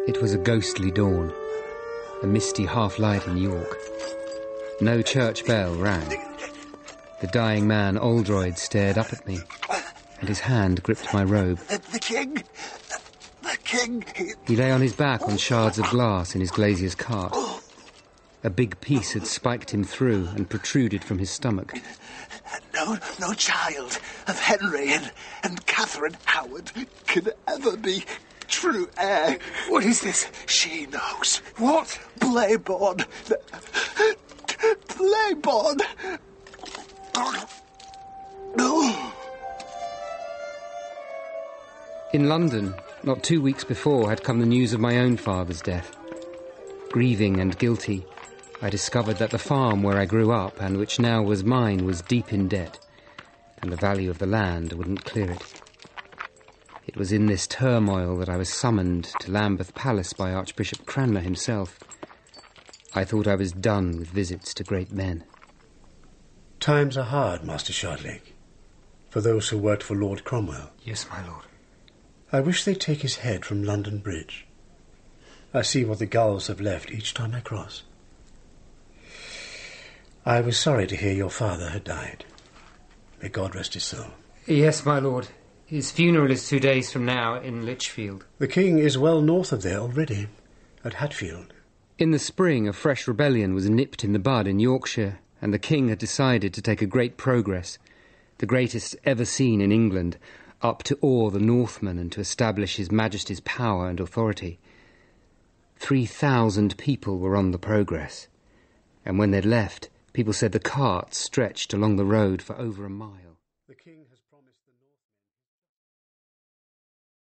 It was a ghostly dawn, a misty half-light in York. No church bell rang. The dying man, Oldroyd, stared up at me, and his hand gripped my robe. The king! The king! He lay on his back on shards of glass in his glazier's cart. A big piece had spiked him through and protruded from his stomach. No child of Henry and Catherine Howard can ever be true heir. What is this? She knows. What? Playborn. Playborn. No. In London, not 2 weeks before, had come the news of my own father's death. Grieving and guilty, I discovered that the farm where I grew up and which now was mine was deep in debt, and the value of the land wouldn't clear it. It was in this turmoil that I was summoned to Lambeth Palace by Archbishop Cranmer himself. I thought I was done with visits to great men. Times are hard, Master Shardlake, for those who worked for Lord Cromwell. Yes, my lord. I wish they'd take his head from London Bridge. I see what the gulls have left each time I cross. I was sorry to hear your father had died. May God rest his soul. Yes, my lord. His funeral is 2 days from now in Lichfield. The king is well north of there already, at Hatfield. In the spring, a fresh rebellion was nipped in the bud in Yorkshire, and the king had decided to take a great progress, the greatest ever seen in England, up to awe the Northmen and to establish his Majesty's power and authority. 3,000 people were on the progress, and when they'd left, people said the carts stretched along the road for over a mile. The king